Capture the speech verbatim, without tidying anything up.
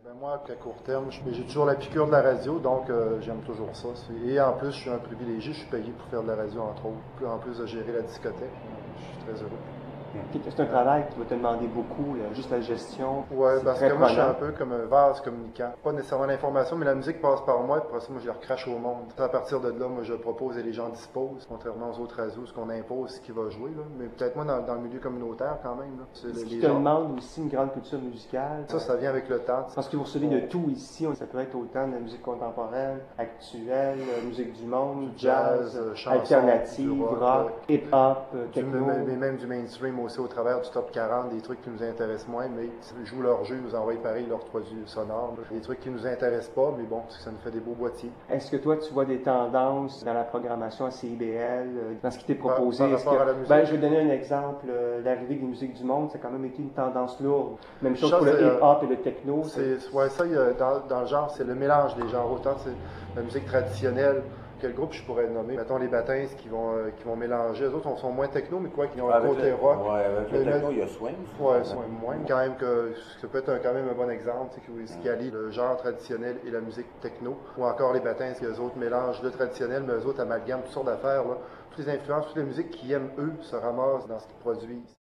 Ben moi, à court terme, j'ai toujours la piqûre de la radio, donc euh, j'aime toujours ça. Et en plus, je suis un privilégié, je suis payé pour faire de la radio, entre autres. En plus de gérer la discothèque, je suis très heureux. C'est un travail qui va te demander beaucoup, là, juste la gestion. Oui, parce très que moi, je suis prenant. un peu comme un vase communicant. Pas nécessairement l'information, mais la musique passe par moi, et après ça, moi, je la recrache au monde. À partir de là, moi, je propose et les gens disposent, contrairement aux autres radios, ce qu'on impose, ce qui va jouer. Là. Mais peut-être moi, dans, dans le milieu communautaire, quand même. Là. C'est Ce les, qui les te gens... demande aussi une grande culture musicale. Ça, ça vient avec le temps. Parce que vous recevez de tout ici. Ça peut être autant de la musique contemporaine, actuelle, musique du monde, Du jazz, jazz, chanson, alternative, du rock, rock, hip-hop, techno. Mais même du mainstream aussi au travers du top quarante, des trucs qui nous intéressent moins, mais ils jouent leur jeu, ils nous envoient pareil leurs produits sonores. Des trucs qui nous intéressent pas, mais bon, ça nous fait des beaux boîtiers. Est-ce que toi, tu vois des tendances dans la programmation à C I B L, dans ce qui t'est proposé? Par, par rapport que... à la musique? Ben, je vais donner un exemple. L'arrivée des musiques du monde, ça a quand même été une tendance lourde. Même chose ça, pour le euh, hip-hop et le techno. C'est, ouais, ça, dans, dans le genre, c'est le mélange des genres. Autant c'est la musique traditionnelle. Quel groupe je pourrais nommer? Mettons les Baptins qui vont, euh, qui vont mélanger. Les autres sont moins techno, mais quoi, qui ont un côté le, rock. Ouais, avec le mais, techno, il y a Swing. Ouais, Swing moins. Quand même que ça peut être un, quand même un bon exemple, c'est qui, qui allie le genre traditionnel et la musique techno. Ou encore les Baptins, qui eux autres mélangent le traditionnel, mais eux autres amalgament toutes sortes d'affaires. Toutes les influences, toutes les musiques qu'ils aiment eux se ramassent dans ce qu'ils produisent.